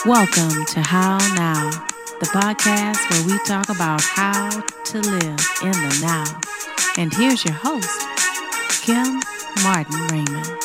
Welcome to How Now, the podcast where we talk about how to live in the now. And here's your host, Kim Martin Raymond.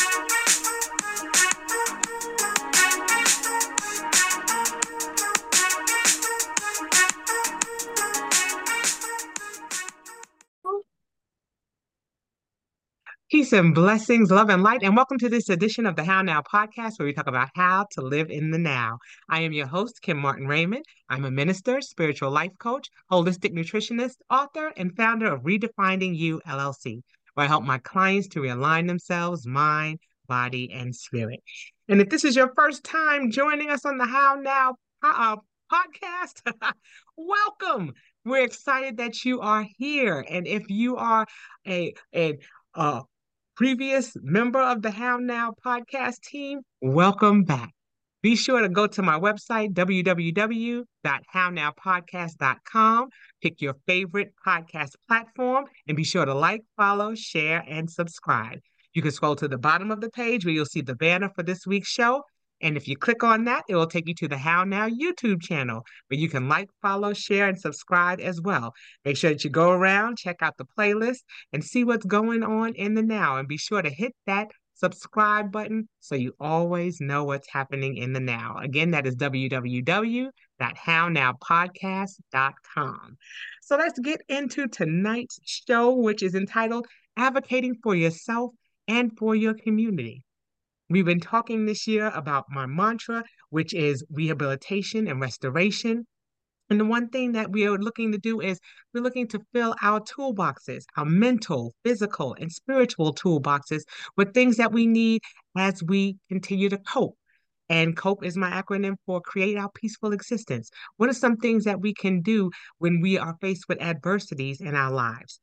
Peace and blessings, love and light, and welcome to this edition of the How Now podcast, where we talk about how to live in the now. I am your host, Kim Martin Raymond. I'm a minister, spiritual life coach, holistic nutritionist, author, and founder of Redefining You LLC, where I help my clients to realign themselves, mind, body, and spirit. And if this is your first time joining us on the How Now podcast, welcome. We're excited that you are here. And if you are a previous member of the How Now podcast team, welcome back. Be sure to go to my website, www.hownowpodcast.com. Pick your favorite podcast platform and be sure to like, follow, share, and subscribe. You can scroll to the bottom of the page where you'll see the banner for this week's show. And if you click on that, it will take you to the How Now YouTube channel where you can like, follow, share, and subscribe as well. Make sure that you go around, check out the playlist, and see what's going on in the now. And be sure to hit that subscribe button so you always know what's happening in the now. Again, that is www.hownowpodcast.com. So let's get into tonight's show, which is entitled Advocating for Yourself and for Your Community. We've been talking this year about my mantra, which is rehabilitation and restoration. And the one thing that we are looking to do is we're looking to fill our toolboxes, our mental, physical, and spiritual toolboxes with things that we need as we continue to cope. And COPE is my acronym for Create Our Peaceful Existence. What are some things that we can do when we are faced with adversities in our lives?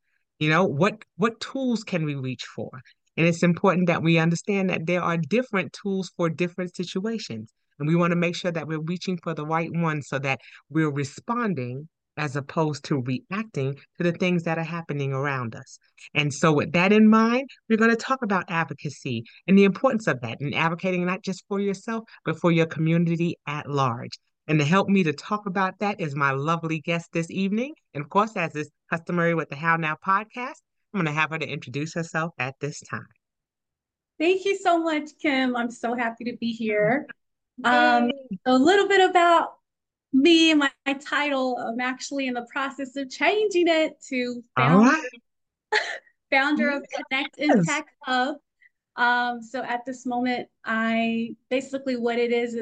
What tools can we reach for? And it's important that we understand that there are different tools for different situations. And we want to make sure that we're reaching for the right one so that we're responding as opposed to reacting to the things that are happening around us. And so, with that in mind, we're going to talk about advocacy and the importance of that and advocating not just for yourself, but for your community at large. And to help me to talk about that is my lovely guest this evening. And of course, as is customary with the How Now podcast, I'm going to have her to introduce herself at this time. Thank you so much, Kim. I'm so happy to be here. Yay. A little bit about me and my title. I'm actually in the process of changing it to All right. founder of Connect Yes. Impact Hub. So at this moment, I basically what it is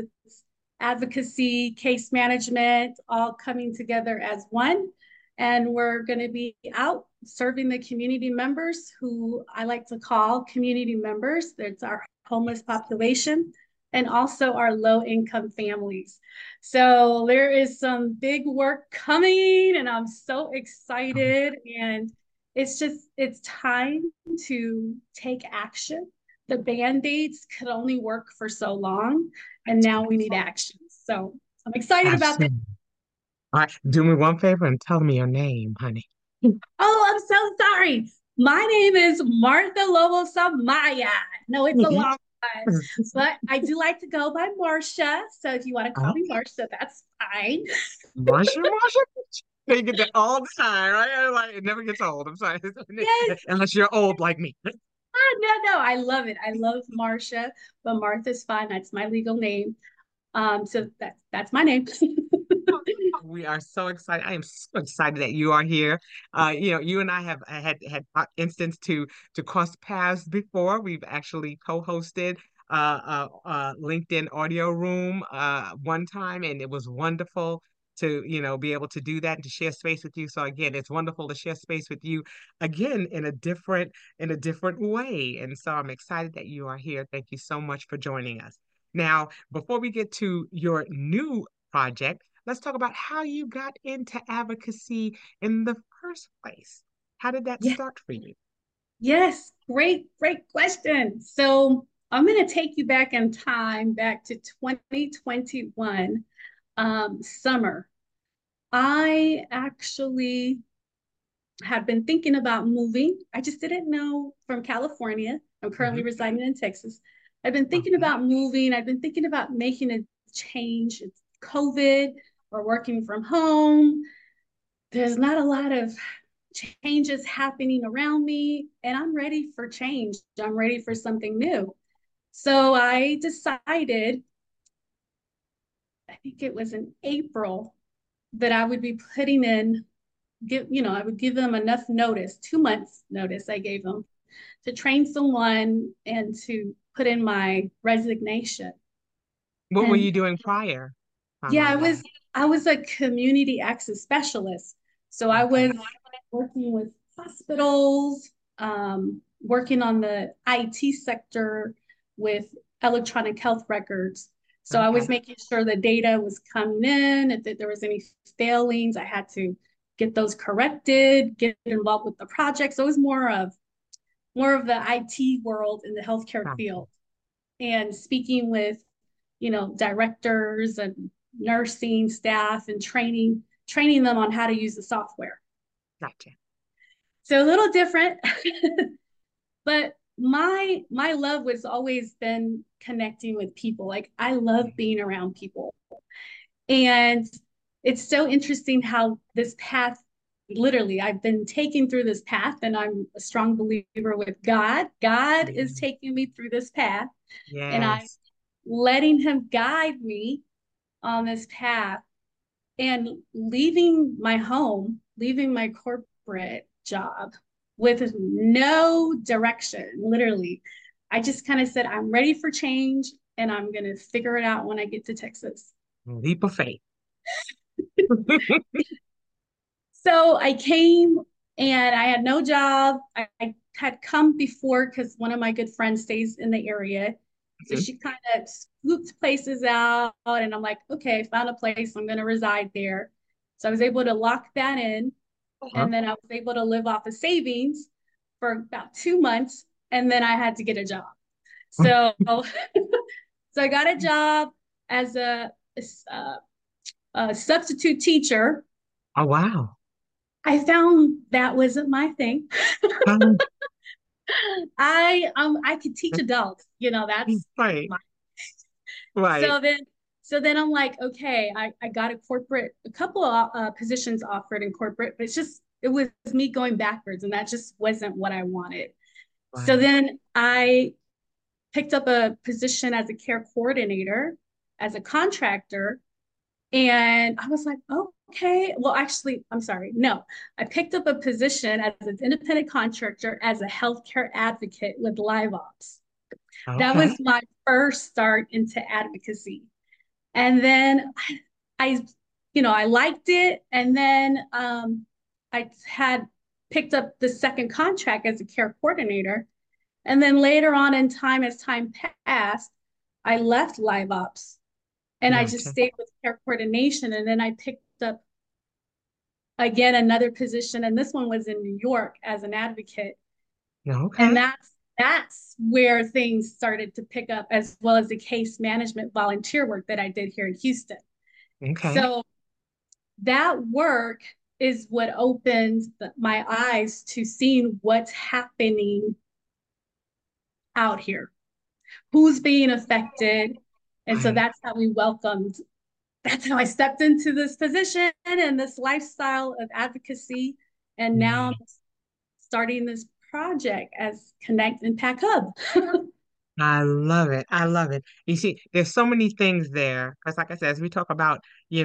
advocacy, case management, all coming together as one. And we're going to be out serving the community members who I like to call community members. That's our homeless population and also our low income families. So there is some big work coming and I'm so excited. And it's time to take action. The band-aids could only work for so long, and now we need action. So I'm excited about that. Absolutely. All right. Do me one favor and tell me your name, honey. Oh, I'm so sorry. My name is Martha Lobos Amaya. No, it's a long one, but I do like to go by Marcia. So if you want to call me Okay. Marcia, that's fine. Marsha. They get that all the time, right? Like, it never gets old. I'm sorry. Yes. Unless you're old like me. No. I love it. I love Marcia, but Martha's fine. That's my legal name. So that's my name. We are so excited. I am so excited that you are here. You and I have had instance to cross paths before. We've actually co-hosted LinkedIn Audio Room one time, and it was wonderful to be able to do that and to share space with you. So again, it's wonderful to share space with you again in a different way. And so I'm excited that you are here. Thank you so much for joining us. Now, before we get to your new project, let's talk about how you got into advocacy in the first place. How did that Yeah. start for you? Yes, great question. So I'm going to take you back in time, back to 2021 summer. I actually had been thinking about moving. I just didn't know from California. I'm currently Mhm. residing in Texas. I've been thinking Okay. about moving. I've been thinking about making a change. It's COVID, we're working from home. There's not a lot of changes happening around me, and I'm ready for change. I'm ready for something new. So I decided, I think it was in April, that I would be putting in, I would give them enough notice, 2 months notice I gave them to train someone and to put in my resignation. What were And you doing prior? yeah, Mind asking. I was a community access specialist. So I Okay. was working with hospitals, working on the IT sector with electronic health records. So I was Okay. making sure the data was coming in. If there was any failings, I had to get those corrected, get involved with the project. So it was more of the IT world in the healthcare Gotcha. field, and speaking with, directors and nursing staff and training them on how to use the software. Gotcha. So a little different, but my love was always been connecting with people. Like I love being around people. And it's so interesting how this path, literally, I've been taken through this path, and I'm a strong believer with God. God is Yeah. taking me through this path, and I'm Yes. letting Him guide me on this path, and leaving my home, leaving my corporate job with no direction, literally. I just kind of said, I'm ready for change, and I'm going to figure it out when I get to Texas. Leap of faith. So I came and I had no job. I had come before because one of my good friends stays in the area. So Mhm. she kind of scooped places out, and I'm like, okay, found a place. I'm going to reside there. So I was able to lock that in. Uh-huh. And then I was able to live off of savings for about 2 months. And then I had to get a job. So, so I got a job as a substitute teacher. Oh, wow. I found that wasn't my thing. Um, I could teach adults, that's right. my. Right. So then I'm like, okay, I got a couple of positions offered in corporate, but it was me going backwards, and that just wasn't what I wanted. So Right. then I picked up a position as a care coordinator, as a contractor. And I was like, oh, okay. Well, actually, I'm sorry. No, I picked up a position as an independent contractor as a healthcare advocate with Live Ops. That Okay. was my first start into advocacy. And then I I liked it. And then I had picked up the second contract as a care coordinator. And then later on in time, as time passed, I left Live Ops and I just Gotcha. stayed with care coordination. And then I picked up again another position, and this one was in New York as an advocate. And Okay. that's where things started to pick up, as well as the case management volunteer work that I did here in Houston. Okay. So that work is what opened my eyes to seeing what's happening out here, who's being affected. And so Right. that's how I stepped into this position and this lifestyle of advocacy. And now I'm Yeah. starting this project as Connect Impact Hub. I love it. I love it. You see, there's so many things there. Because like I said, as we talk about,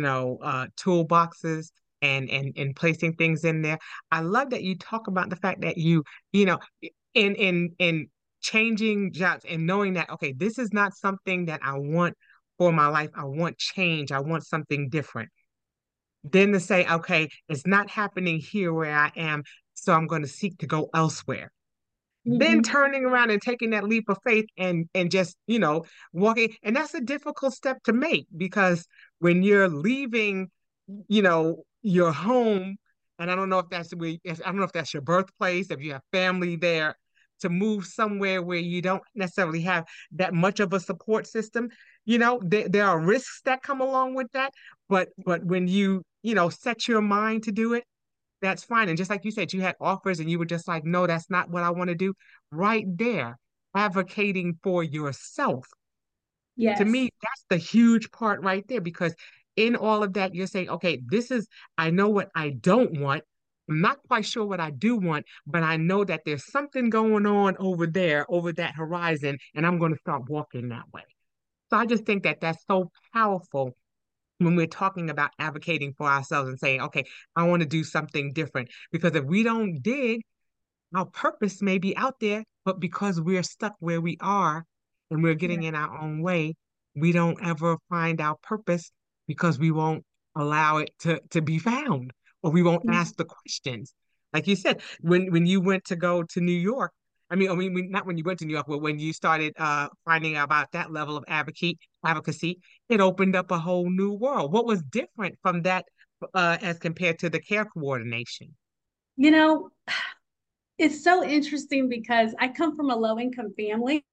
toolboxes and placing things in there, I love that you talk about the fact that you know, in changing jobs and knowing that, okay, this is not something that I want for my life. I want change. I want something different. Then to say, okay, it's not happening here where I am, so I'm going to seek to go elsewhere, then Mm-hmm. turning around and taking that leap of faith and just walking, and that's a difficult step to make, because when you're leaving your home, and I don't know if I don't know if that's your birthplace, if you have family there, to move somewhere where you don't necessarily have that much of a support system. There are risks that come along with that, but when you set your mind to do it, that's fine. And just like you said, you had offers and you were just like, no, that's not what I want to do. Right there, advocating for yourself To me, Yes. that's the huge part right there because in all of that, you're saying, okay, I know what I don't want. I'm not quite sure what I do want, but I know that there's something going on over there, over that horizon, and I'm going to start walking that way. So I just think that that's so powerful when we're talking about advocating for ourselves and saying, okay, I want to do something different. Because if we don't dig, our purpose may be out there, but because we're stuck where we are and we're Yeah. getting in our own way, we don't ever find our purpose because we won't allow it to be found or we won't Mhm. ask the questions. Like you said, when you went to go to New York, not when you went to New York, but when you started finding out about that level of advocacy, it opened up a whole new world. What was different from that as compared to the care coordination? You know, it's so interesting because I come from a low income family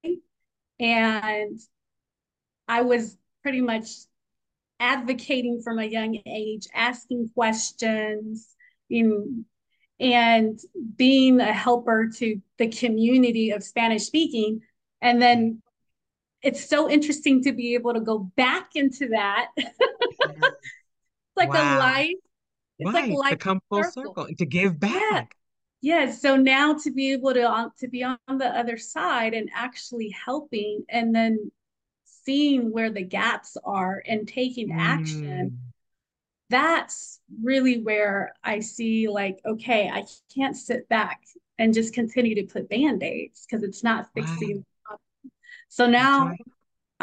and I was pretty much advocating from a young age, asking questions, in, and being a helper to the community of Spanish speaking. And then it's so interesting to be able to go back into that. It's like a Wow. life, it's like Right. To life come full circle. circle and to give Yeah. back. Yeah. So now to be able to be on the other side and actually helping and then seeing where the gaps are and taking action, Mm, that's really where I see like, okay, I can't sit back and just continue to put band-aids because it's not right. fixing. So That's now right.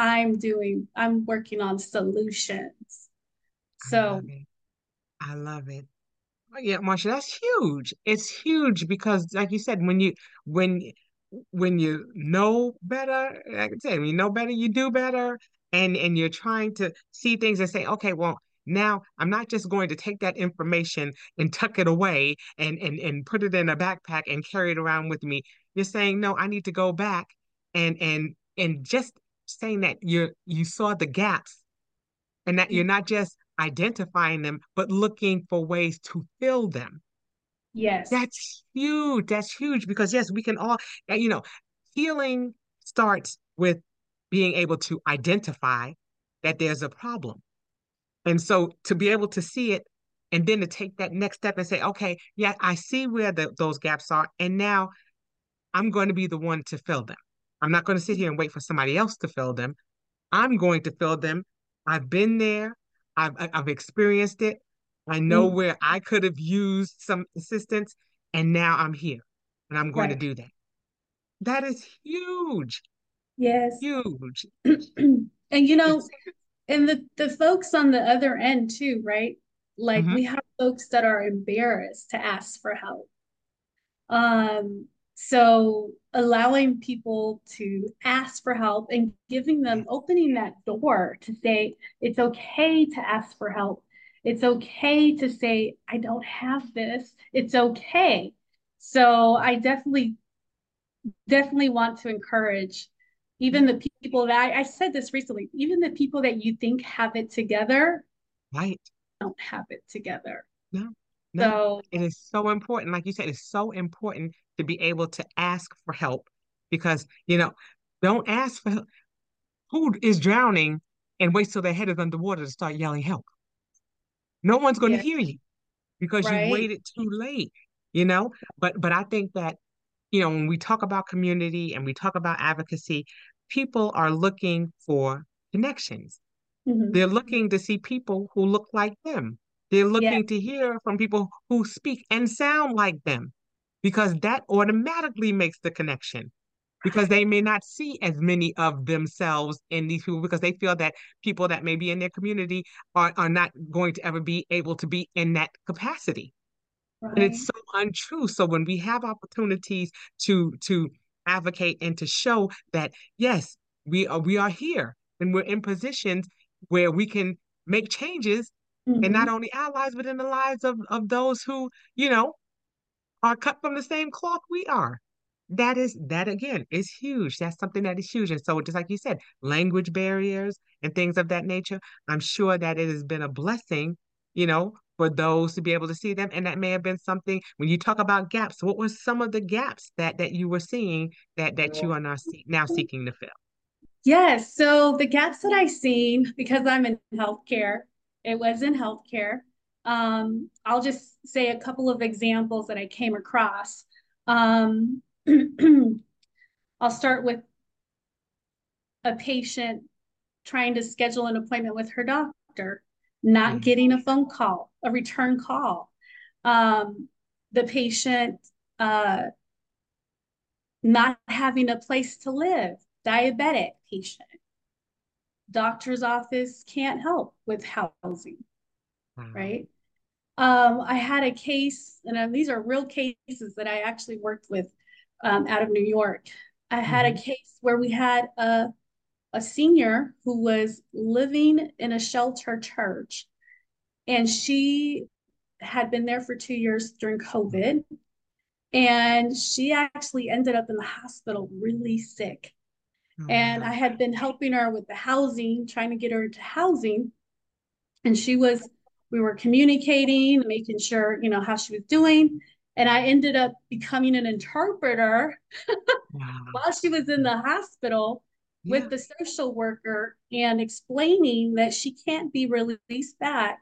I'm working on solutions. I love So it. I love it. Oh, yeah, Marsha, that's huge. It's huge because, like you said, when when you know better, like I said, when you know better, you do better, and you're trying to see things and say, okay, well, now I'm not just going to take that information and tuck it away and put it in a backpack and carry it around with me. You're saying, no, I need to go back and just saying that you saw the gaps and that you're not just identifying them, but looking for ways to fill them. yes, That's huge. That's huge because yes, we can all, you know, healing starts with being able to identify that there's a problem. And so to be able to see it and then to take that next step and say, okay, yeah, I see where those gaps are. And now I'm going to be the one to fill them. I'm not going to sit here and wait for somebody else to fill them. I'm going to fill them. I've been there. I've experienced it. I know mm, where I could have used some assistance, and now I'm here, and I'm going to right, do that. That is huge, yes. huge. And It's and the folks on the other end too, right? Like mhm. we have folks that are embarrassed to ask for help. So allowing people to ask for help and giving Yeah, them, opening that door to say, it's okay to ask for help. It's okay to say, I don't have this. It's okay. So I definitely want to encourage yeah, even the people that I said this recently, even the people that you think have it together, right. don't have it together. No, no. So It is so important. Like you said, it's so important to be able to ask for help because, don't ask for help. Who is drowning and waits till their head is underwater to start yelling help? No one's going to yeah, hear you because you've right. waited too late, you know? But I think that, when we talk about community and we talk about advocacy, people are looking for connections. Mhm. They're looking to see people who look like them. They're Yeah, looking to hear from people who speak and sound like them because that automatically makes the connection because they may not see as many of themselves in these people because they feel that people that may be in their community are not going to ever be able to be in that capacity. And it's right. so untrue. So when we have opportunities to advocate and to show that yes, we are here and we're in positions where we can make changes in not Mhm. only our lives but in the lives of those who, are cut from the same cloth we are. That again is huge. That's something that is huge. And so just like you said, language barriers and things of that nature, I'm sure that it has been a blessing, for those to be able to see them. And that may have been something when you talk about gaps, what were some of the gaps that you were seeing that you are now seeking to fill? Yes. So the gaps that I seen, because I'm in healthcare, it was in healthcare. I'll just say a couple of examples that I came across. Um, I'll start with a patient trying to schedule an appointment with her doctor, not Mm, getting a phone call, a return call. Um, the patient uh, not having a place to live, diabetic patient. Doctor's office can't help with housing, wow. right? I had a case, and these are real cases that I actually worked with out of New York. I had a Hmm. case where we had a senior who was living in a shelter church, and she had been there for 2 years during COVID. And she actually ended up in the hospital really sick. Oh, And I wow. had been helping her with the housing, trying to get her into housing. And we were communicating, making sure, how she was doing. And I ended up becoming an interpreter Wow. while she was in the hospital Yeah. with the social worker and explaining that she can't be released back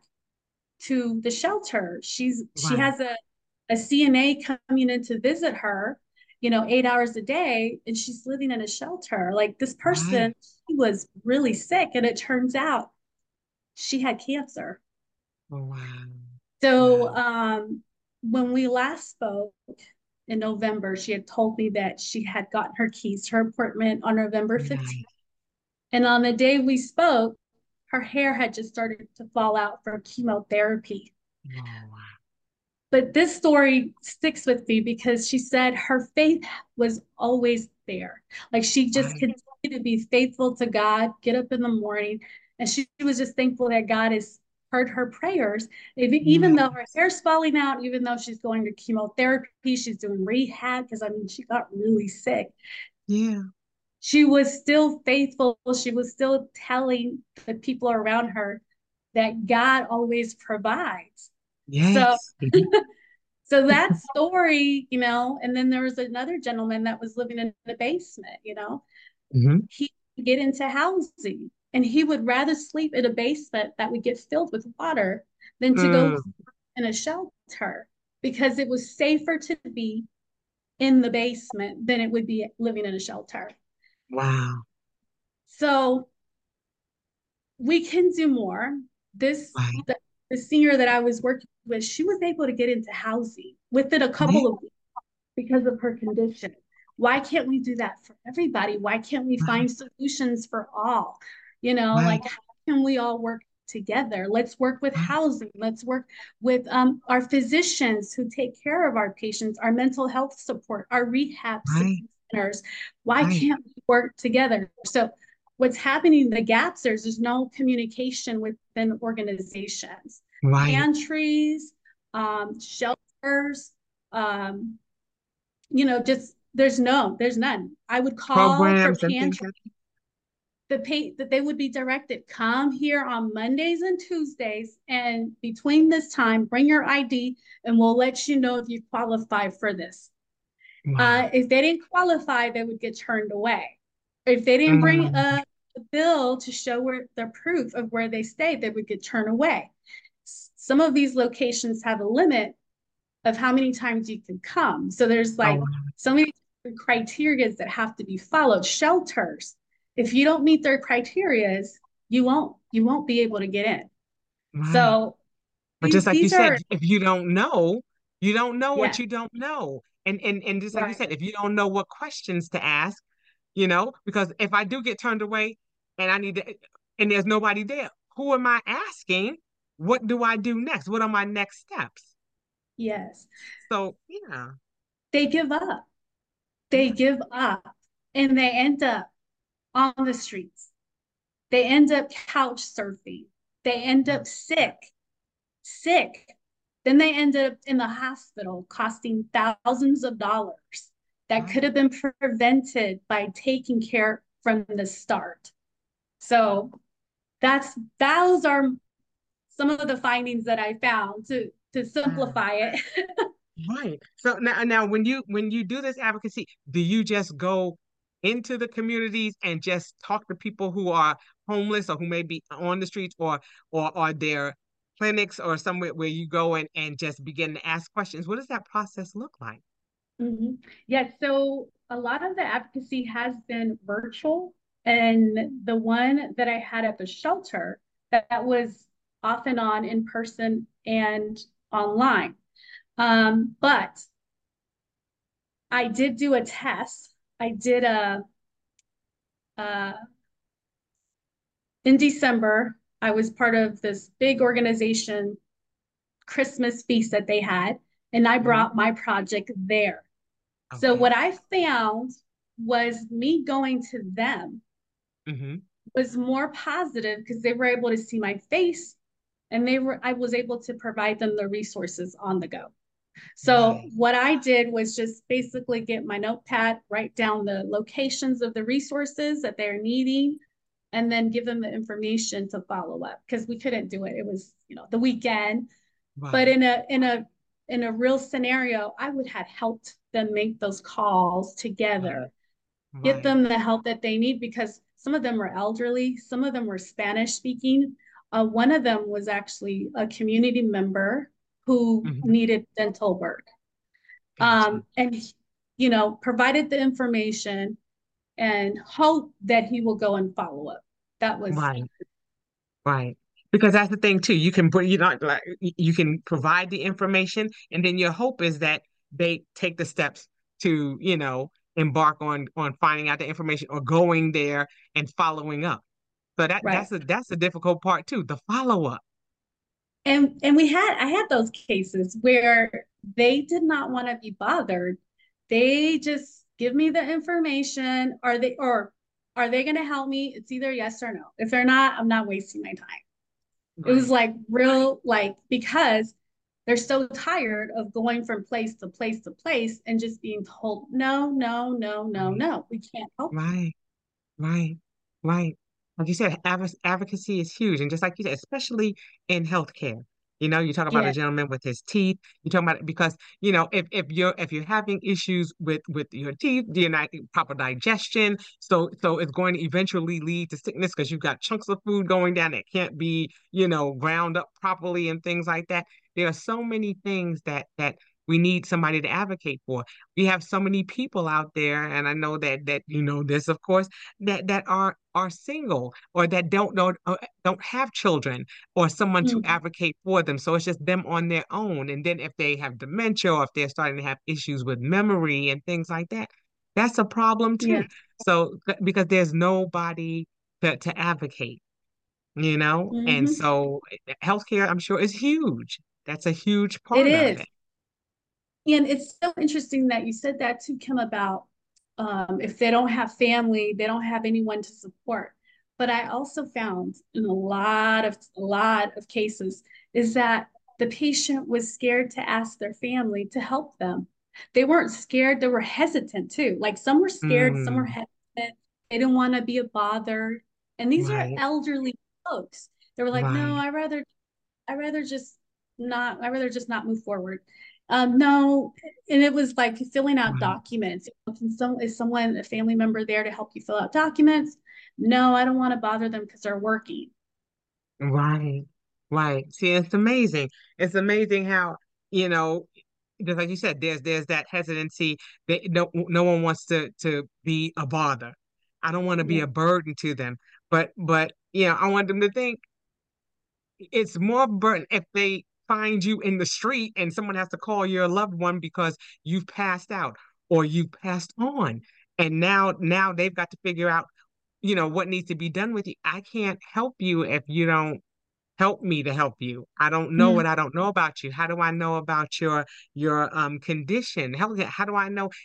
to the shelter. She Right. has a CNA coming in to visit her, 8 hours a day, and she's living in a shelter. Like this person, Right. she was really sick, and it turns out she had cancer. Oh, wow. So Wow. when we last spoke in November, she had told me that she had gotten her keys to her apartment on November 15th. Nice. And on the day we spoke, her hair had just started to fall out from chemotherapy. Oh, wow. But this story sticks with me because she said her faith was always there. Like she just Right. continued to be faithful to God, get up in the morning, and she was just thankful that God has heard her prayers. Even though her Yes. hair's falling out, even though she's going to chemotherapy, she's doing rehab, because I mean, she got really sick. Yeah. She was still faithful. She was still telling the people around her that God always provides. So Yes. So that story, and then there was another gentleman that was living in the basement, Hmm. he would get into housing and he would rather sleep in a basement that would get filled with water than to go Mm. in a shelter because it was safer to be in the basement than it would be living in a shelter. Wow. So we can do more. This Right. the senior that I was working with, she was able to get into housing within a Yeah. couple of weeks because of her condition. Why can't we do that for everybody? Why can't we Right. find solutions for all? Right. Like how can we all work together? Let's work with Right. housing. Let's work with our physicians who take care of our patients, our mental health support, our rehab Right. centers. Why Right. can't we work together? So what's happening, the gaps, there's no communication within organizations, Right. pantries, shelters, um, just there's none. I would call for Programs and things pantry. like That they would be directed, come here on Mondays and Tuesdays, and between this time, bring your ID, and we'll let you know if you qualify for this. that. Wow. If they didn't qualify, they would get turned away. If they didn't bring Mm. a bill to show where the proof of where they stayed, they would get turned away. Some of these locations have a limit of how many times you can come. So there's Oh, like wow. so many criteria that have to be followed. Shelters, if you don't meet their criteria, you won't be able to get in. Right. So But just like you these said, are if you don't know what yeah, you don't know. And just like you right. said, if you don't know what questions to ask, because if I do get turned away and I need to, and there's nobody there, who am I asking? What do I do next? What are my next steps? Yes. So, yeah, They give up. They yeah, give up and they end up on the streets. They end up couch surfing. They end yeah, up sick. Then they ended up in the hospital costing thousands of dollars that could right. have been prevented by taking care from the start. So those are some of the findings that I found to Wow. simplify it. Right. So now when you do this advocacy, do you just go? into the communities and just talk to people who are homeless or who may be on the streets, or are there clinics or somewhere where you go and just begin to ask questions? What does that process look like? hmm Yeah, so a lot of the advocacy has been virtual, and the one that I had at the shelter, that was off and on in person and online. But I did do a test. I did uh, in December, I was part of this big organization Christmas feast that they had, and I Hmm. brought my project there. So Okay. what I found was me going to them Hmm. was more positive because they were able to see my face, and I was able to provide them the resources on the go. So Right. what I did was just basically get my notepad, write down the locations of the resources that they're needing, and then give them the information to follow up because we couldn't do it. It was, the weekend. But Right. in a real scenario, I would have helped them make those calls Right. together, get Right. them the help that they need because some of them were elderly, some of them were Spanish speaking. One of them was actually a community member who Hmm. needed dental work. Gotcha. And provided the information and hope that he will go and follow up. That was Right. Right. Because that's the thing too. You can put, you know, like you can provide the information, and then your hope is that they take the steps to, embark on finding out the information or going there and following up. So right. that's the difficult part too, the follow up. And I had those cases where they did not want to be bothered. They just give me the information. Are they going to help me? It's either yes or no. If they're not, I'm not wasting my time. It was Right. like real, like, because they're so tired of going from place to place to place and just being told, no, no, no, no, Right. no, we can't help you. Right. Right, right. Like you said, advocacy is huge. And just like you said, especially in healthcare. You talk about a Yeah. gentleman with his teeth. You talk about it because, if you're having issues with your teeth, you're not proper digestion. So it's going to eventually lead to sickness because you've got chunks of food going down that can't be, ground up properly and things like that. There are so many things that we need somebody to advocate for. We have so many people out there, and I know that you know this, of course, that are single or that don't have children or someone to Mhm. advocate for them. So it's just them on their own. And then if they have dementia or if they're starting to have issues with memory and things like that, that's a problem too. Yes. So because there's nobody to advocate, and hmm so healthcare, I'm sure, is huge. That's a huge It part of is. it. And it's so interesting that you said that too, Kim, about if they don't have family, they don't have anyone to support. But I also found in a lot of cases is that the patient was scared to ask their family to help them. They weren't scared, they were hesitant too. Like some were scared, some were Mm, hesitant. They didn't want to be a bother. And these are right, elderly folks. They were like, no, right, I'd rather just I'd rather just not move forward. No, and it was like filling out right. documents. Is someone, a family member there to help you fill out documents? No, I don't want to bother them because they're working. Right, right. See, it's amazing. It's amazing how, you know, just like you said, there's that hesitancy that no one wants to be a bother. I don't want to be Yeah. a burden to them. But I want them to think it's more of a burden if they find you in the street and someone has to call your loved one because you've passed out or you've passed on. And now they've got to figure out, what needs to be done with you. I can't help you if you don't help me to help you. I don't know Mm, what I don't know about you. How do I know about your condition? How do I know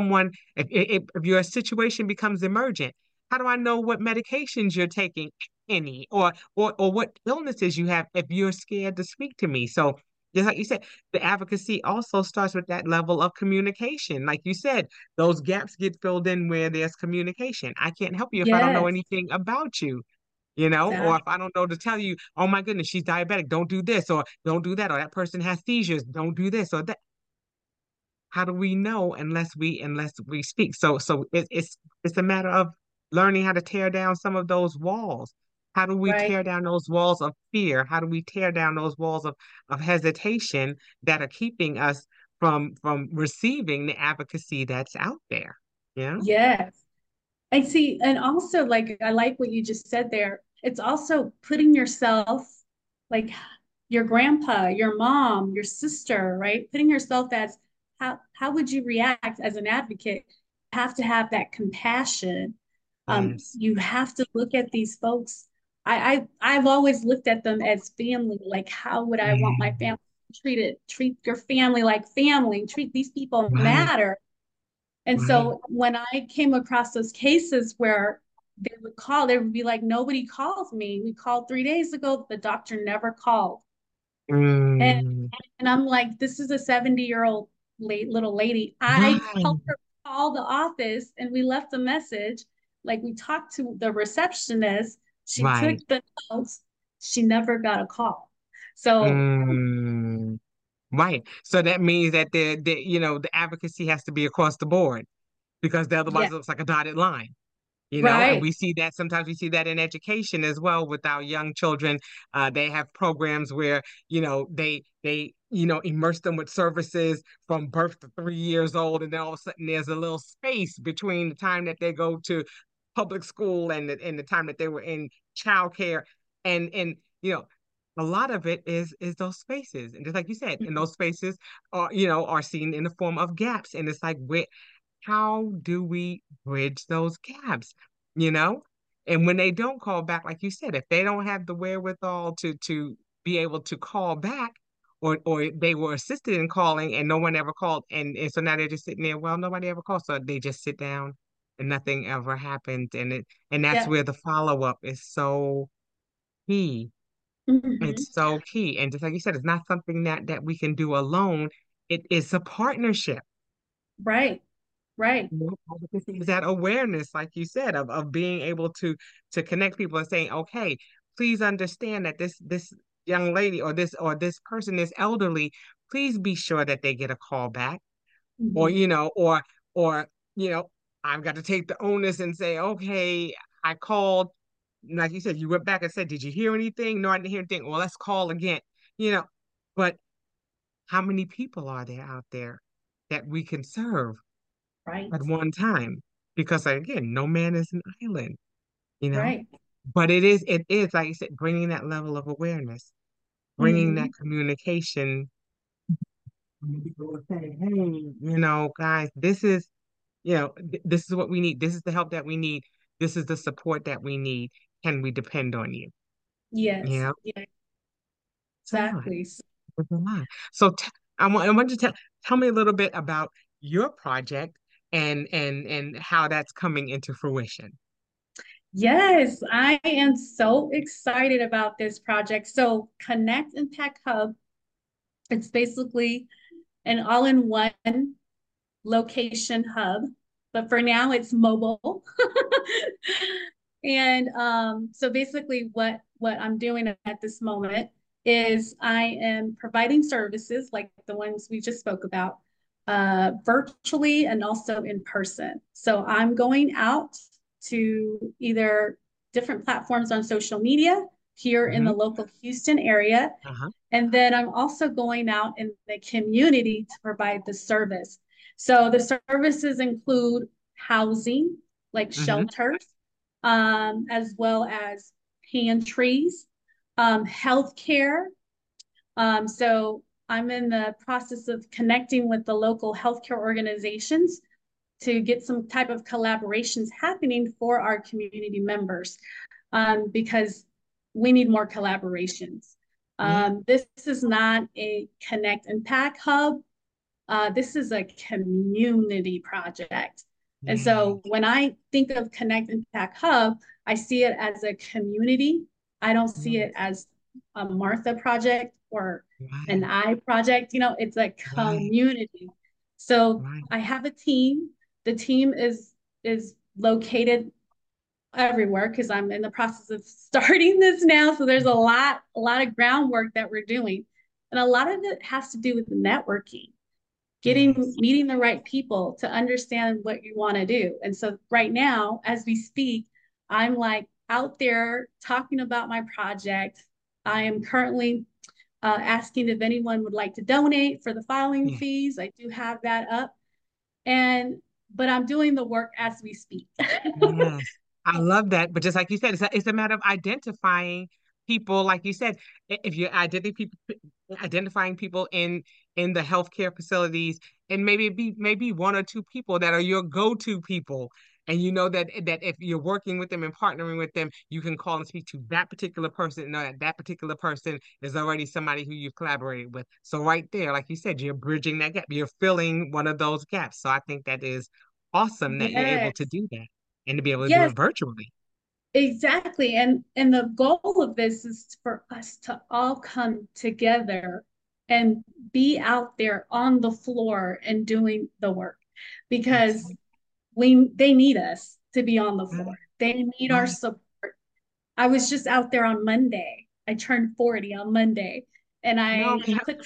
if your situation becomes emergent? How do I know what medications you're taking, any, or what illnesses you have if you're scared to speak to me? So just like you said, the advocacy also starts with that level of communication. Like you said, those gaps get filled in where there's communication. I can't help you if I don't know yes, anything about you, or if exactly. I don't know to tell you, oh my goodness, she's diabetic, don't do this, or don't do that, or that person has seizures, don't do this or that. how do we know unless we speak? So it's a matter of learning how to tear down some of those walls. How do we Right. tear down those walls of fear? How do we tear down those walls of hesitation that are keeping us from receiving the advocacy that's out there? Yeah. Yes. I see. And also, like, I like what you just said there. It's also putting yourself, like your grandpa, your mom, your sister, right? Putting yourself as how would you react as an advocate? You have to have that compassion. Yes. You have to look at these folks. I've always looked at them as family. Like, how would I want my Mm. family treated? Treat your family like family. Treat these people Right. matter. And Right. so when I came across those cases where they would call, they would be like, nobody calls me. We called 3 days ago. The doctor never called. And Mm. and I'm like, this is a 70-year-old little lady. I Right. helped her call the office and we left a message. Like we talked to the receptionist. She took Right. the notes. She never got a call. So Mm. Right. So that means that the advocacy has to be across the board because yeah, otherwise it looks like a dotted line. And right. we see that sometimes we see that in education as well with our young children. They have programs where, they immerse them with services from birth to 3 years old, and then all of a sudden there's a little space between the time that they go to public school and the time that they were in childcare. And a lot of it is those spaces. And just like you said, and Mhm. those spaces are seen in the form of gaps. And it's like how do we bridge those gaps? You know? And when they don't call back, like you said, if they don't have the wherewithal to be able to call back, or they were assisted in calling and no one ever called, and so now they're just sitting there, well, nobody ever called, so they just sit down and nothing ever happened. And that's Yeah. where the follow-up is so key. Mhm. It's so key. And just like you said, it's not something that we can do alone. It is a partnership. Right. Right. Advocacy is that awareness, like you said, of being able to connect people and saying, okay, please understand that this young lady or this person is elderly. Please be sure that they get a call back, or Mhm. or I've got to take the onus and say, okay, I called, like you said, you went back and said, did you hear anything? No, I didn't hear anything. Well, let's call again. You know, but how many people are there out there that we can serve Right. at one time? Because again, no man is an island, you know. Right. But it is like you said, bringing that level of awareness, bringing that Hmm. communication. And people are saying, hey, guys, this is what we need. This is the help that we need. This is the support that we need. Can we depend on you? You Yes. know, Yeah, it's a lot. exactly. It's a lot. So I want you to tell me a little bit about your project and how that's coming into fruition. Yes, I am so excited about this project. So Connect Impact Hub, it's basically an all-in-one location hub, but for now it's mobile. And so basically what I'm doing at this moment is I am providing services like the ones we just spoke about, virtually and also in person. So I'm going out to either different platforms on social media here in the Hmm. local Houston area, Uh-huh. and then I'm also going out in the community to provide the service. So the services include housing, like Hmm. shelters, as well as pantries, healthcare. So I'm in the process of connecting with the local healthcare organizations to get some type of collaborations happening for our community members, because we need more collaborations. Yeah. This is not a Connect Impact Hub. This is a community project. And Yeah. so when I think of Connect Impact Hub, I see it as a community. I don't see it Yes. as a Martha project or an Right. I project. It's a Right. community. So Right. I have a team. The team is located everywhere because I'm in the process of starting this now. So there's a lot of groundwork that we're doing. And a lot of it has to do with networking. Yes. meeting the right people to understand what you want to do. And so right now, as we speak, I'm like out there talking about my project. I am currently asking if anyone would like to donate for the filing Yeah. fees. I do have that up. And but I'm doing the work as we speak. Yes, I love that. But just like you said, it's a matter of identifying people. Like you said, if you're identifying people in the healthcare facilities, and maybe one or two people that are your go-to people, and you know that if you're working with them and partnering with them, you can call and speak to that particular person, and know that that particular person is already somebody who you've collaborated with. So right there, like you said, you're bridging that gap. You're filling one of those gaps. So I think that is awesome that you're able to Yes. do that and to be able to do Yes, it virtually. exactly. And the goal of this is for us to all come together and be out there on the floor and doing the work That's because it. they need us to be on the floor. Right, They need our right. support. I was just out there on Monday. I turned 40 on Monday and No, I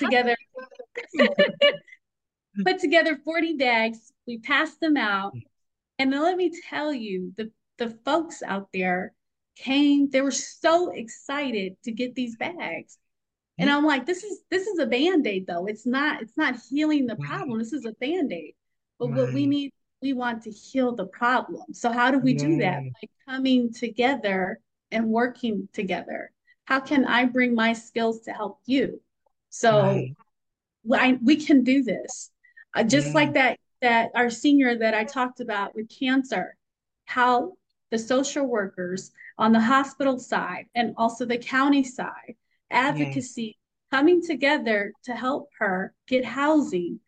put together 40 bags. We passed them out. And then let me tell you, the folks out there came, they were so excited to get these bags. And yeah, I'm like, this is a band-aid though. It's not healing the right, problem. This is a band-aid. But what we right. need, we want to heal the problem. So how do we do that? Yeah, By coming together and working together. How can I bring my skills to help you? So right. we can do this. Just Yeah, like that our senior that I talked about with cancer, how the social workers on the hospital side and also the county side, yes. advocacy coming together to help her get housing.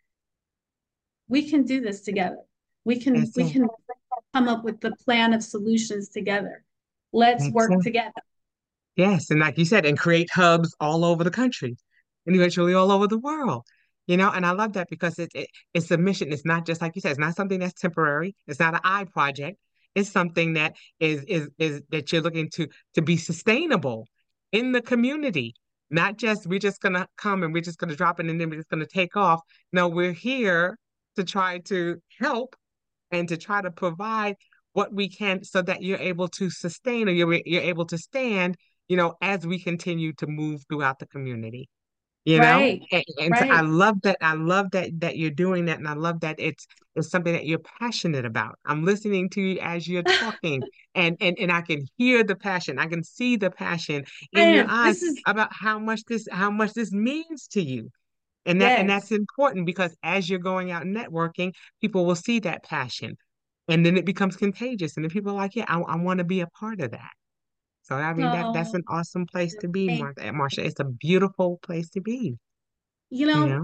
We can do this together. We can That's we it. can come up with the plan of solutions together. Let's That's work it. together. Yes, and like you said, and create hubs all over the country and eventually all over the world. And I love that because it's a mission. It's not just like you said, it's not something that's temporary. It's not an eye project. It's something that is that you're looking to be sustainable in the community. Not just we're just gonna come and we're just gonna drop it and then we're just gonna take off. No, we're here to try to help and to try to provide what we can so that you're able to sustain or you're able to stand, as we continue to move throughout the community. Right. And so I Right. love that. I love that you're doing that, and I love that it's something that you're passionate about. I'm listening to you as you're talking, and I can hear the passion. I can see the passion I in your am. eyes This is about how much this means to you. And that's yes. important because as you're going out networking, people will see that passion. And then it becomes contagious. And then people are like, yeah, I want to be a part of that. So I mean that's So an awesome place to be, thank Martha. Marsha. It's a beautiful place to be, you you know, know?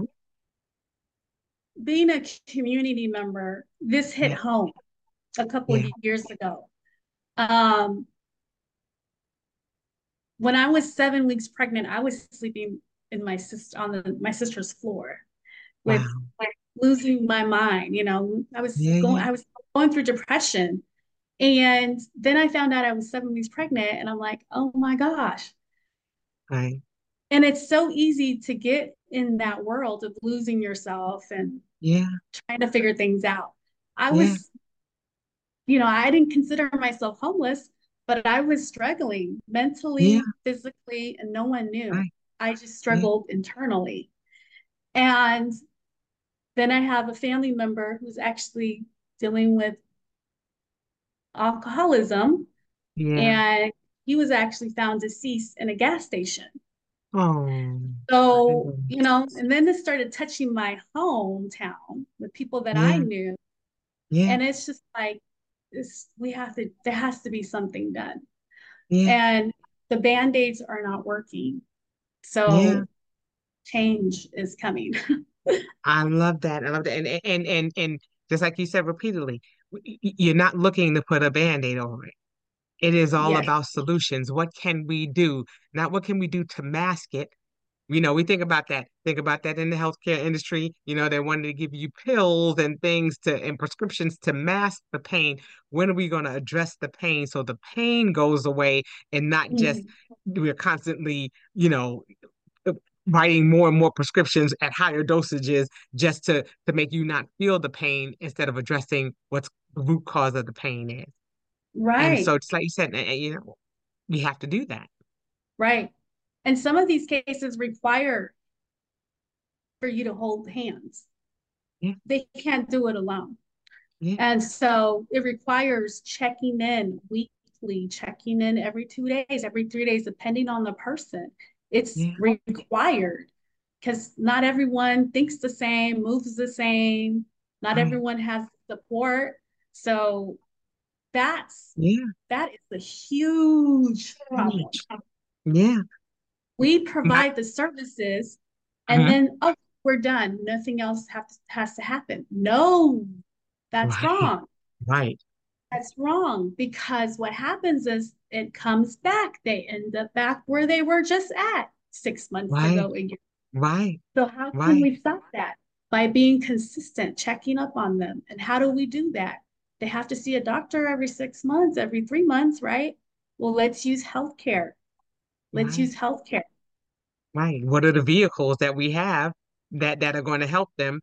being a community member, this hit Yeah, home a couple of yeah, years ago. Um, when I was 7 weeks pregnant, I was sleeping in my sister's floor with wow. like losing my mind. Yeah, yeah, I was going through depression. And then I found out I was 7 weeks pregnant, and I'm like, oh my gosh. right. And it's so easy to get in that world of losing yourself and Yeah, trying to figure things out. I yeah, was I didn't consider myself homeless, but I was struggling yeah, mentally, physically, and no one knew. right. I just Yeah, struggled internally. And then I have a family member who's actually dealing with alcoholism, yeah. and he was actually found deceased in a gas station. Oh, my So, goodness. and then this started touching my hometown with people that I Yeah, knew. yeah, And it's just like, there has to be something done. yeah, And the band-aids are not working. yeah. So change is coming. I love that. I love that. And just like you said repeatedly, you're not looking to put a Band-Aid over it. It is all Yes. about solutions. What can we do? Not what can we do to mask it. We think about that. Think about that in the healthcare industry. They wanted to give you pills and things and prescriptions to mask the pain. When are we going to address the pain so the pain goes away and not just Mhm. we're constantly, writing more and more prescriptions at higher dosages just to make you not feel the pain instead of addressing what's the root cause of the pain is. And Right, so it's like you said, we have to do that. right. And some of these cases require for you to hold hands. Yeah, They can't do it alone. yeah, And so it requires checking in weekly, checking in every 2 days, every 3 days, depending on the person. It's yeah, required because not everyone thinks the same, moves the same, not right, everyone has support. So that's yeah, that is a huge problem. huge. Yeah, We not, provide the services and mhm, then, oh, we're done. Nothing else has to happen. No, that's right, wrong. right, That's wrong because what happens is it comes back. They end up back where they were just at 6 months right, ago. A year. right, So how can right, we stop that? By being consistent, checking up on them. And how do we do that? They have to see a doctor every 6 months, every 3 months, right? Well, let's use healthcare. Let's right. use healthcare. Right. What are the vehicles that we have that are going to help them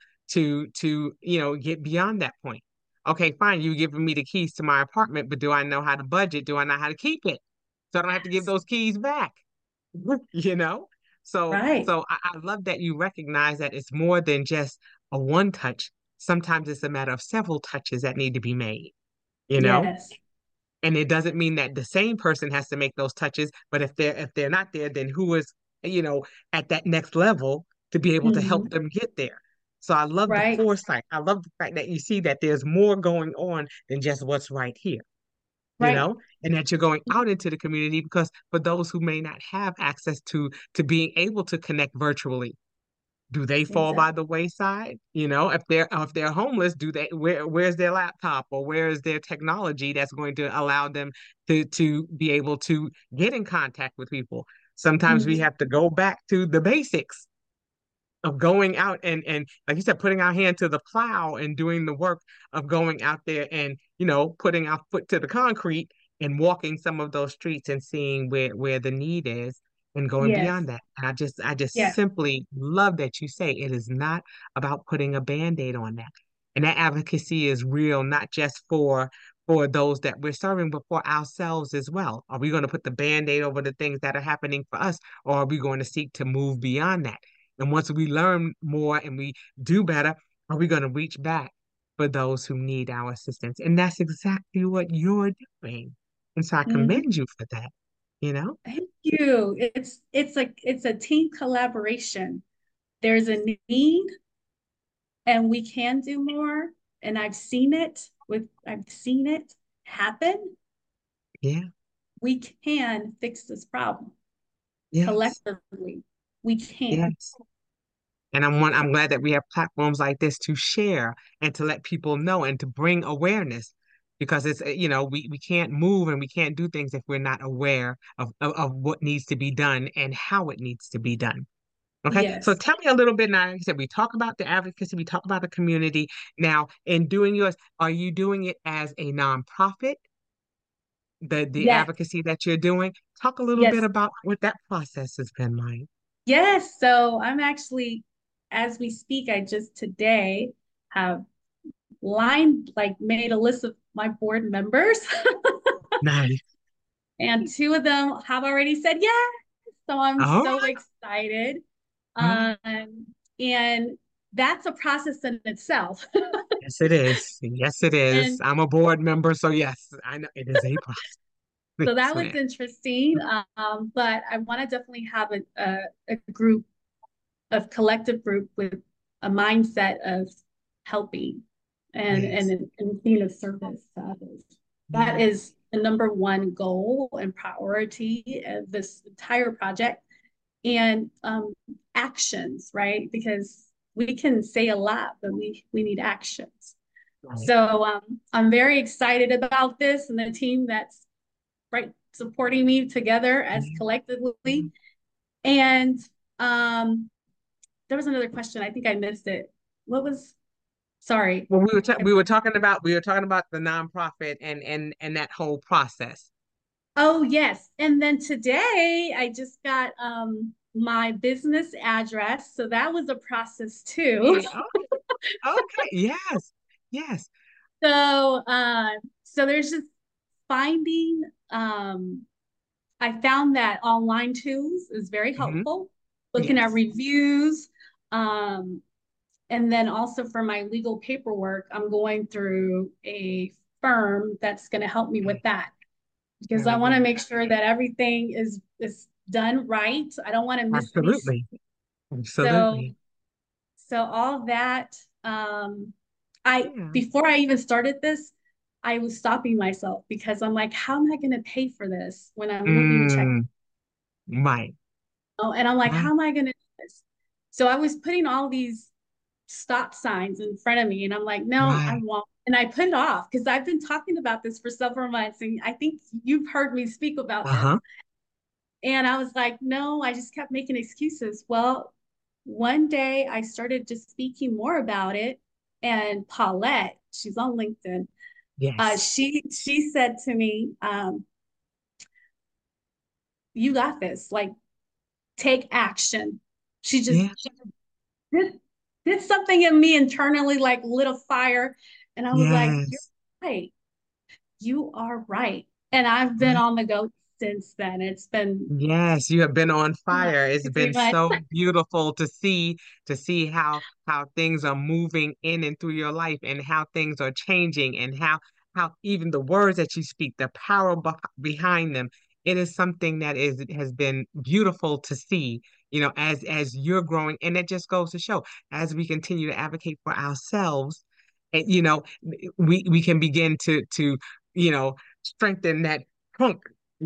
get beyond that point? Okay, fine. You giving me the keys to my apartment, but do I know how to budget? Do I know how to keep it? So I don't have to give those keys back. You know? So Right. so I love that you recognize that it's more than just a one touch. Sometimes it's a matter of several touches that need to be made, you know? Yes. And it doesn't mean that the same person has to make those touches, but if they're not there, then who is, you know, at that next level to be able to help Mhm. them get there. So I love the Right. foresight. I love the fact that you see that there's more going on than just what's right here, Right. and that you're going out into the community because for those who may not have access to being able to connect virtually, do they fall by Exactly. the wayside? If they're homeless, do they where's their laptop or where is their technology that's going to allow them to be able to get in contact with people? Sometimes we Mhm. have to go back to the basics of going out and like you said, putting our hand to the plow and doing the work of going out there and putting our foot to the concrete and walking some of those streets and seeing where the need is and going Yes. beyond that. And I just Yes. simply love that you say it is not about putting a band-aid on that. And that advocacy is real, not just for those that we're serving, but for ourselves as well. Are we going to put the band-aid over the things that are happening for us, or are we going to seek to move beyond that? And once we learn more and we do better, are we going to reach back for those who need our assistance? And that's exactly what you're doing. And so I Mhm. commend you for that, you know? Thank you. It's a team collaboration. There's a need and we can do more. And I've seen it happen. Yeah, We can fix this problem yes, collectively. We can. yes. And I'm glad that we have platforms like this to share and to let people know and to bring awareness because we can't move and we can't do things if we're not aware of what needs to be done and how it needs to be done. Okay, so Yes. tell me a little bit now. Like I said, we talk about the advocacy, we talk about the community. Now, in doing yours, are you doing it as a nonprofit, the Yes. advocacy that you're doing? Talk a little bit Yes. about what that process has been like. Yes. So I'm actually, as we speak, I just today have made a list of my board members, Nice. and two of them have already said yes. So I'm All so right. excited. All right. And that's a process in itself. Yes, it is. Yes, it is. And I'm a board member, so yes, I know it is a process. so Yes, that was ma'am. interesting. But I want to definitely have a group of collective group with a mindset of helping Yes. and being of service to others. That Yeah. is the number one goal and priority of this entire project. And actions, right? Because we can say a lot, but we need actions. Right. So I'm very excited about this and the team that's right supporting me together as Yeah. collectively. And um, there was another question. I think I missed it. What was? Sorry. Well, we were talking about the nonprofit and that whole process. Oh yes. And then today I just got my business address. So that was a process too. Yeah. Oh, okay. Yes. Yes. So, so there's just finding, I found that online tools is very Hmm. helpful, looking at Yes. reviews. Um, and then also for my legal paperwork, I'm going through a firm that's going to help me with Okay. that because I Very want to good. make sure that everything is done right. I don't want to miss any. Absolutely. So Absolutely. so all that, I Yeah. before I even started this, I was stopping myself because I'm like, how am I going to pay for this when I won't even check? Mm, right. Oh, and I'm like, Right. how am I going to do this? So I was putting all these stop signs in front of me, and I'm like, no, I Right. won't. And I put it off because I've been talking about this for several months, and I think you've heard me speak about this. Uh-huh. And I was like, no, I just kept making excuses. Well, one day I started just speaking more about it. And Paulette, she's on LinkedIn, Yes. she said to me, you got this, like take action. She just Yeah. did, did something in me internally, like lit a fire. And I was like, you're Yes. right. You are right. And I've been Right. on the go since then. It's been Yes, you have been on fire. It's 3 been months. so beautiful to see how things are moving in and through your life and how things are changing and how even the words that you speak, the power behind them. It is something that is has been beautiful to see, as you're growing. And it just goes to show as we continue to advocate for ourselves, and we can begin to strengthen that trunk,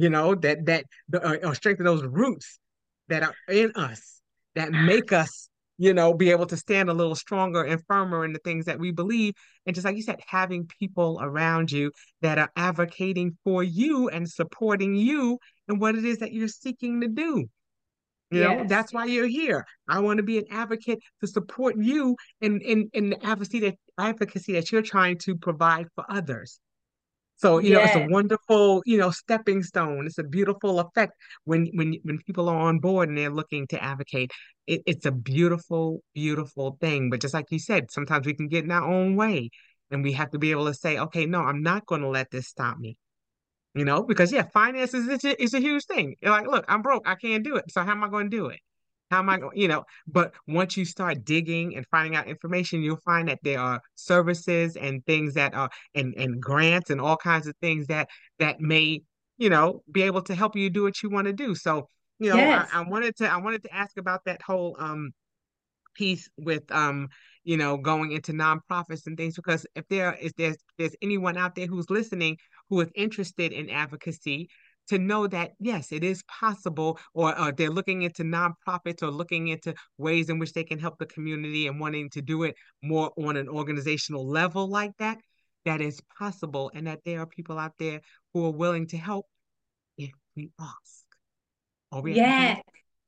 or strengthen those roots that are in us that make us, be able to stand a little stronger and firmer in the things that we believe. And just like you said, having people around you that are advocating for you and supporting you in what it is that you're seeking to do. Yes. That's why you're here. I want to be an advocate to support you in the advocacy that you're trying to provide for others. So, it's a Yes. wonderful, stepping stone. It's a beautiful effect when people are on board and they're looking to advocate. It's a beautiful, beautiful thing. But just like you said, sometimes we can get in our own way and we have to be able to say, okay, no, I'm not going to let this stop me. Because yeah, finances is a huge thing. You're like, look, I'm broke. I can't do it. So how am I going to do it? How am I going, but once you start digging and finding out information, you'll find that there are services and things that are and grants and all kinds of things that may, be able to help you do what you want to do. So, Yes. I wanted to ask about that whole piece with going into nonprofits and things, because if there's anyone out there who's listening who is interested in advocacy, to know that yes, it is possible, or they're looking into nonprofits or looking into ways in which they can help the community and wanting to do it more on an organizational level like that is possible, and that there are people out there who are willing to help if we ask. All we have to do is, Yes.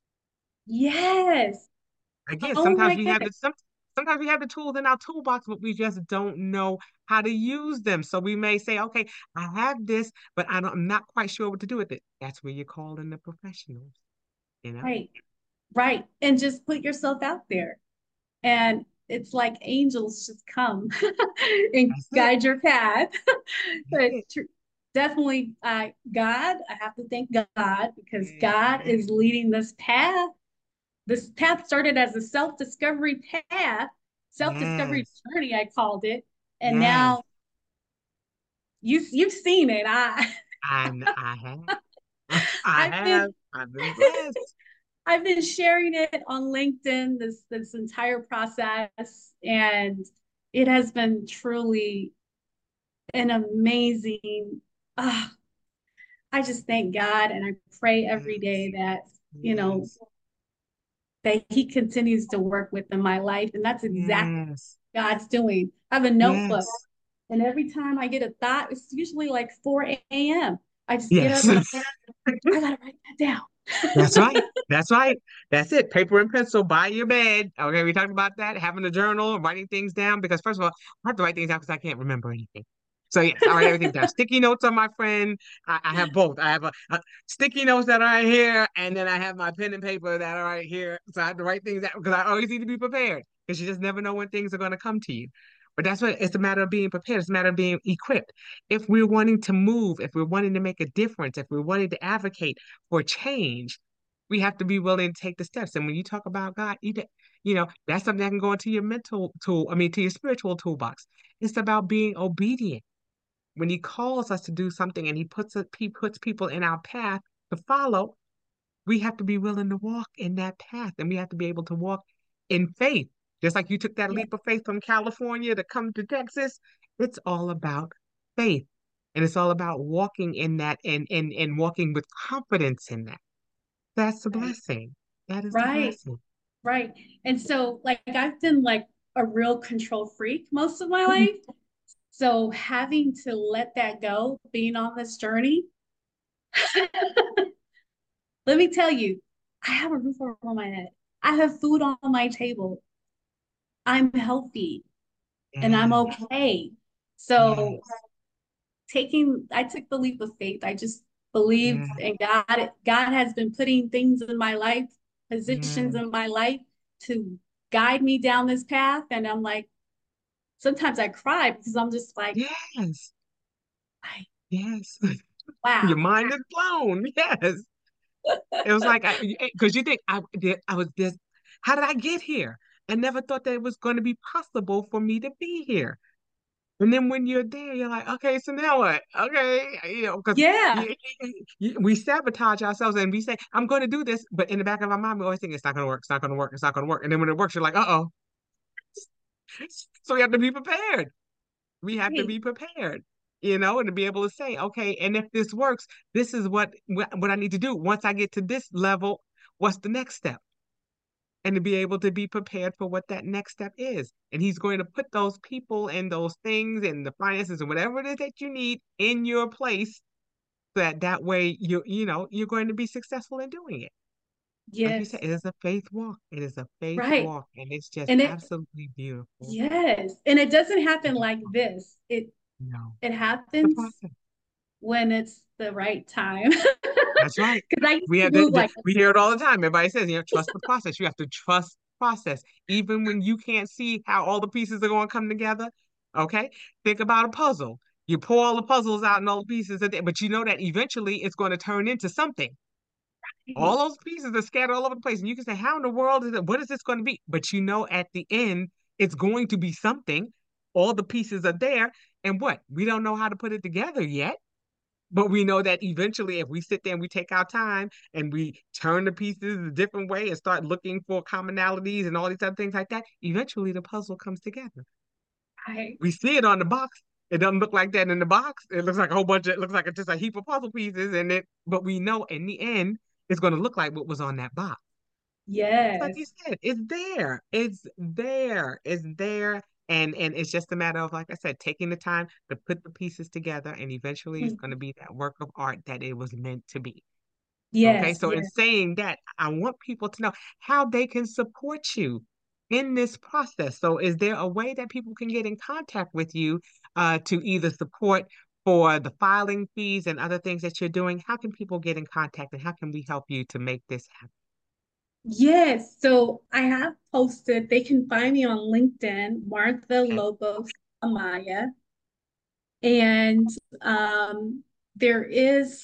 Yes. again, Oh my goodness. sometimes we have the tools in our toolbox, but we just don't know how to use them. So we may say, okay, I have this, but I'm not quite sure what to do with it. That's where you call in the professionals, you know? Right. Right. And just put yourself out there. And it's like angels just come and That's it. guide your path. That's But it. definitely, God, I have to thank God because God Mhm. is leading this path. This path started as a self-discovery path, self-discovery Yes. journey, I called it. And Yes. now you've seen it. I have. I I've been have. I've been blessed. I've been sharing it on LinkedIn this entire process, and it has been truly an amazing. Uh, I just thank God, and I pray every Yes. day that you know Yes. that He continues to work within my life, and that's exactly Yes. what God's doing. I have a notebook, Yes. and every time I get a thought, it's usually like 4 a.m. I just get Yes. up and I gotta write that down. That's right. That's right. That's it. Paper and pencil by your bed. Okay, we talked about that. Having a journal, writing things down. Because first of all, I have to write things down because I can't remember anything. So yes, I write everything down. Sticky notes on my friend. I have both. I have a sticky notes that are right here, and then I have my pen and paper that are right here. So I have to write things out because I always need to be prepared because you just never know when things are going to come to you. But that's what it's a matter of being prepared. It's a matter of being equipped. If we're wanting to move, if we're wanting to make a difference, if we're wanting to advocate for change, we have to be willing to take the steps. And when you talk about God, that's something that can go into your mental tool, I mean, to your spiritual toolbox. It's about being obedient. When he calls us to do something and he puts people in our path to follow, we have to be willing to walk in that path and we have to be able to walk in faith. Just like you took that Yeah. leap of faith from California to come to Texas, it's all about faith. And it's all about walking in that and walking with confidence in that. That's the Right. blessing. That is the Right. blessing. Right. And so like I've been like a real control freak most of my life. So having to let that go, being on this journey, let me tell you, I have a roof over my head. I have food on my table. I'm healthy and I'm Yes, okay. yes, So I took the leap of faith. I just believed yes, in God. God has been putting things in my life, positions yes, in my life to guide me down this path. And I'm like, sometimes I cry because I'm just like, yes, I, yes. Your wow. mind is blown. Yes. It was like, because you think I was this, how did I get here? I never thought that it was going to be possible for me to be here. And then when you're there, you're like, okay, so now what? Okay, because Yeah. we sabotage ourselves and we say, I'm going to do this, but in the back of our mind, we always think it's not going to work, it's not going to work, it's not going to work. And then when it works, you're like, uh-oh. So we have to be prepared. We have to Hey, be prepared, and to be able to say, okay, and if this works, this is what I need to do. Once I get to this level, what's the next step? And to be able to be prepared for what that next step is. And he's going to put those people and those things and the finances and whatever it is that you need in your place so that way you're going to be successful in doing it. Like you said, yes. it is a faith walk. It is a faith Right. walk, and it's just And absolutely beautiful. yes. And it doesn't happen like this. No, It the happens process. when it's the right time. That's right. Because I used We to have move like, we hear it all the time. Everybody says, trust the process. You have to trust process, even when you can't see how all the pieces are going to come together. Okay, think about a puzzle. You pull all the puzzles out and all the pieces, but you know that eventually it's going to turn into something. All those pieces are scattered all over the place, and you can say, "How in the world is it? What is this going to be?" But at the end, it's going to be something. All the pieces are there, and what? We don't know how to put it together yet. But we know that eventually, if we sit there and we take our time and we turn the pieces a different way and start looking for commonalities and all these other things like that, eventually the puzzle comes together. I, We see it on the box. It doesn't look like that in the box. It looks like a whole bunch of, it looks like it's just a heap of puzzle pieces but we know in the end, it's going to look like what was on that box. It's like you yes. said, it's there. It's there. It's there. And it's just a matter of, like I said, taking the time to put the pieces together, and eventually it's going to be that work of art that it was meant to be. Okay, Yes. so in Yes. saying that, I want people to know how they can support you in this process. So is there a way that people can get in contact with you to either support for the filing fees and other things that you're doing? How can people get in contact and how can we help you to make this happen? Yes. So I have posted, they can find me on LinkedIn, Martha Okay. Lobos Amaya. And there is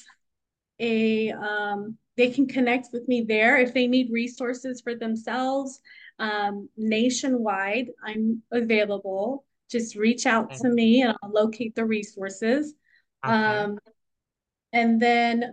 they can connect with me there if they need resources for themselves. Nationwide, I'm available. Just reach out Okay. to me and I'll locate the resources. Okay. Um, and then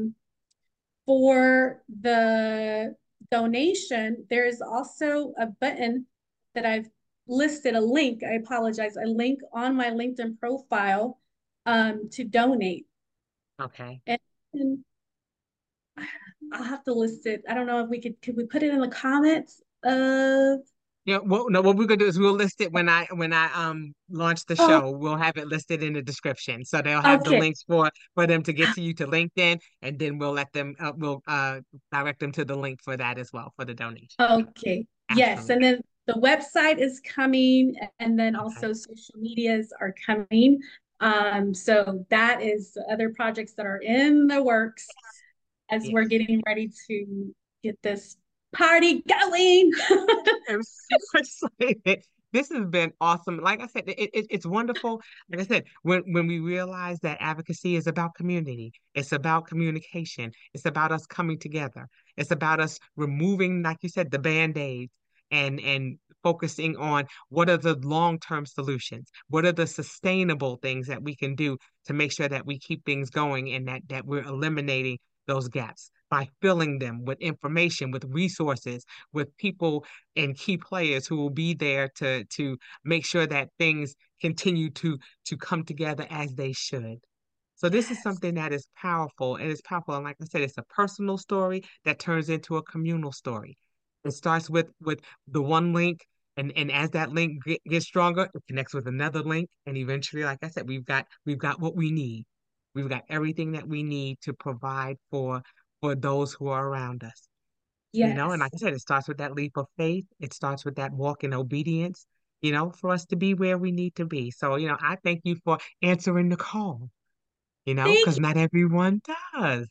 for the donation, there is also a button that I've listed, a link, I apologize, a link on my LinkedIn profile to donate. Okay. And I'll have to list it. I don't know if could we put it in the comments of, Yeah, well, no, what we're gonna do is we'll list it when I launch the oh, show. We'll have it listed in the description, so they'll have the okay, links for them to get to you to LinkedIn, and then we'll direct them to the link for that as well for the donation. okay. Yes, Absolutely. and then the website is coming, and then Okay. also social medias are coming. So that is the other projects that are in the works as we're Yes. getting ready to get this party going. I'm so excited. This has been awesome. Like I said, it's wonderful. Like I said, when we realize that advocacy is about community, it's about communication, it's about us coming together, it's about us removing, like you said, the band-aids and focusing on what are the long-term solutions, what are the sustainable things that we can do to make sure that we keep things going and that we're eliminating those gaps by filling them with information, with resources, with people and key players who will be there to make sure that things continue to come together as they should. So this is Yes. something that is powerful and it's powerful. And like I said, it's a personal story that turns into a communal story. It starts with the one link, and as that link gets stronger, it connects with another link, and eventually, like I said, we've got what we need. We've got everything that we need to provide for those who are around us. And like Yes. I said, it starts with that leap of faith. It starts with that walk in obedience, for us to be where we need to be. So, I thank you for answering the call, Thank because you. not everyone does,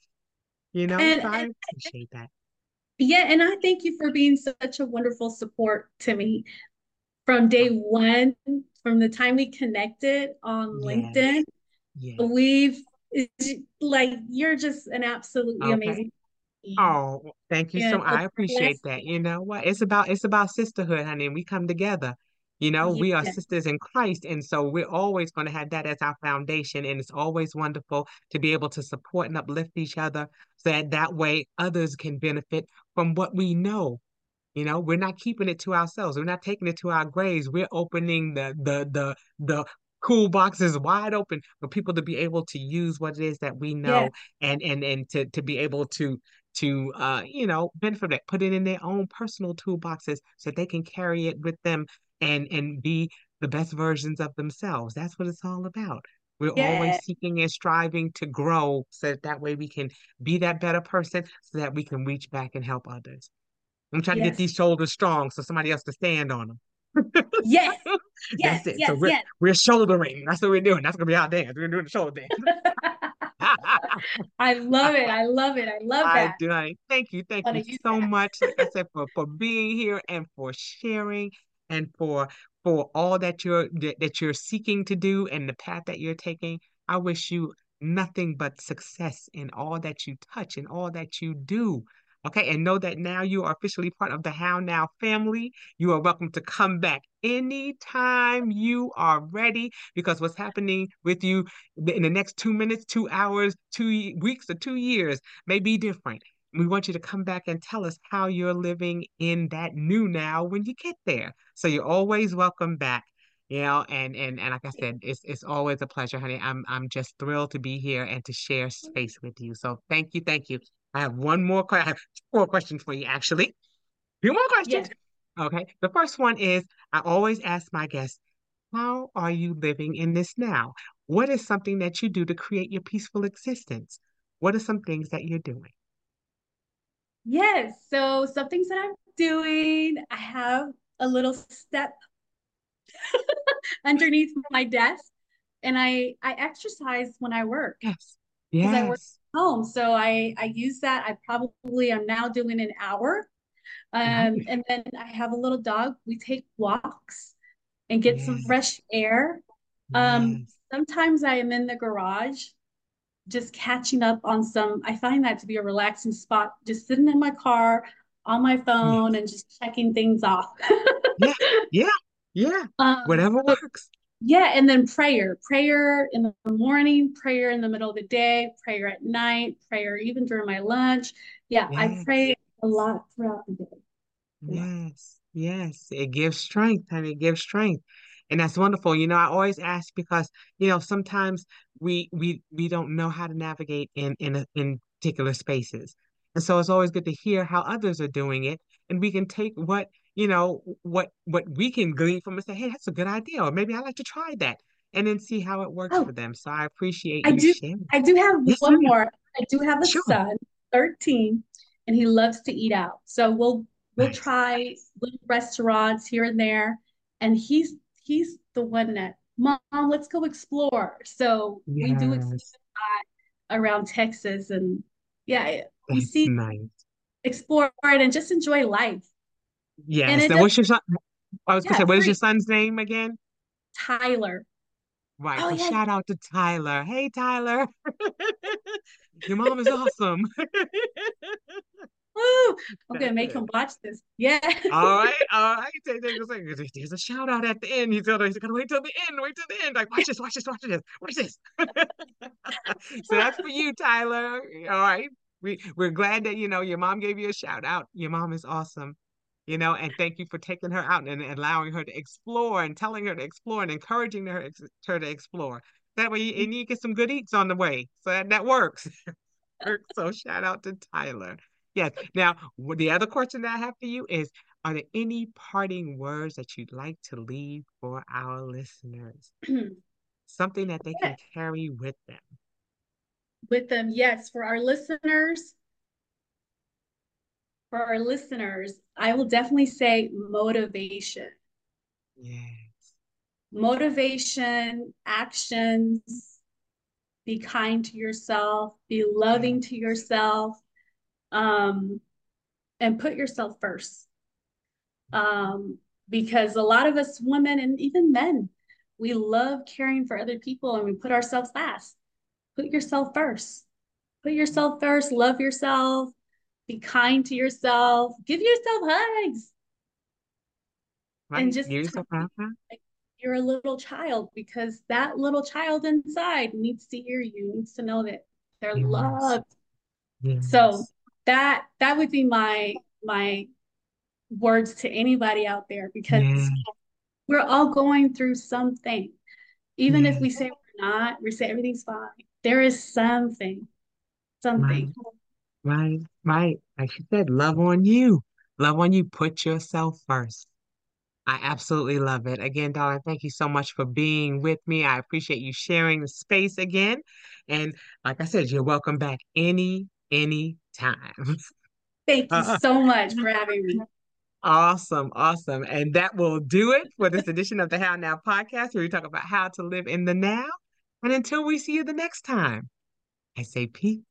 so And I appreciate that. yeah, and I thank you for being such a wonderful support to me from day Oh, one, from the time we connected on LinkedIn. yes, yes. We've like you're just an absolutely Okay. amazing being. Oh, thank you so And much. a I appreciate that. blessing. You know what? It's about sisterhood, honey, and we come together. We are Yeah. sisters in Christ, and so we're always going to have that as our foundation. And it's always wonderful to be able to support and uplift each other, so that way others can benefit from what we know. We're not keeping it to ourselves. We're not taking it to our graves. We're opening the cool boxes wide open for people to be able to use what it is that we Yeah. know, and to be able to benefit from it, put it in their own personal toolboxes so they can carry it with them and be the best versions of themselves. That's what it's all about. We're Yeah. always seeking and striving to grow so that way we can be that better person so that we can reach back and help others. I'm trying to get Yes. these shoulders strong so somebody else can stand on them. Yes. Yes. That's it. So Yes. we're Yes. we're shouldering. That's what we're doing. That's gonna be our dance. We're doing the shoulder dance. I love it. I love it. I love I that. do. Thank I you want to use so that. much. Like I said, for being here and for sharing and for all that you're seeking to do and the path that you're taking. I wish you nothing but success in all that you touch and all that you do. Okay, and know that now you are officially part of the How Now family. You are welcome to come back anytime you are ready because what's happening with you in the next 2 minutes, 2 hours, 2 weeks, or 2 years may be different. We want you to come back and tell us how you're living in that new now when you get there. So you're always welcome back. And like I said, it's always a pleasure, honey. I'm just thrilled to be here and to share space with you. So thank you. I have one more question. I have 4 questions for you, actually. Few more questions. Yes. Okay. The first one is I always ask my guests, how are you living in this now? What is something that you do to create your peaceful existence? What are some things that you're doing? Yes. So some things that I'm doing, I have a little step underneath my desk and I exercise when I work Yes. because I work Yes. at home. So I use that. I probably am now doing an hour. Nice. And then I have a little dog. We take walks and get some Yes. fresh air. Um, Yes. Sometimes I am in the garage just catching up on some, I find that to be a relaxing spot, just sitting in my car on my phone Yes. and just checking things off. Yeah. Yeah. Yeah. Whatever But works. yeah, and then prayer in the morning, prayer in the middle of the day, prayer at night, prayer even during my lunch. Yeah, I Yes. pray a lot throughout the day. A lot. Yes, yes, it gives strength and it gives strength. And that's wonderful. I always ask because, sometimes we don't know how to navigate in particular spaces. And so it's always good to hear how others are doing it. And we can take what we can glean from and say, hey, that's a good idea, or maybe I'd like to try that, and then see how it works Oh, for them. So I appreciate I you do sharing. I do have Yes, one ma'am. more. I do have a Sure. son, 13, and he loves to eat out. So we'll Nice. try little restaurants here and there. And he's the one that Mom, let's go explore. So we do explore Yes, a lot around Texas, and yeah, we that's see, nice. explore it, and just enjoy life. And Yes. it Now, does, what's your son? I was gonna say, yeah, what is your free. son's name again? Tyler. Right. Oh Well, yeah. shout out to Tyler. Hey, Tyler. Your mom is awesome. Woo! I'm gonna That's make him it. watch this. Yeah. All right, all right. There's a shout out at the end. He's gonna wait till the end. Wait till the end. Like, watch this, watch this, watch this, watch this. So that's for you, Tyler. All right. We're glad that your mom gave you a shout out. Your mom is awesome. And thank you for taking her out and allowing her to explore and telling her to explore and encouraging her to explore. That way, and you get some good eats on the way. So that works. So shout out to Tyler. Yes. Now, the other question that I have for you is, are there any parting words that you'd like to leave for our listeners? Something that they can carry with them. With them, yes. For our listeners, I will definitely say motivation. Yes. Motivation, actions, be kind to yourself, be loving to yourself, um, and put yourself first. Um, because a lot of us women and even men, we love caring for other people and we put ourselves last. Put yourself first. Put yourself first, love yourself, be kind to yourself, give yourself hugs, and Right? just Give tell yourself a high five. like you're a little child because that little child inside needs to hear you, needs to know that they're Yes. loved. So Yes. that would be my words to anybody out there because Yes. we're all going through something. Even if we Yes. say we're not, we say everything's fine. There is something, Right. something. Right. Right. Like you said, love on you. Love on you. Put yourself first. I absolutely love it. Again, darling, thank you so much for being with me. I appreciate you sharing the space again. And like I said, you're welcome back any time. Thank you so much for having me. Awesome, awesome. And that will do it for this edition of the How Now podcast, where we talk about how to live in the now. And until we see you the next time, I say peace.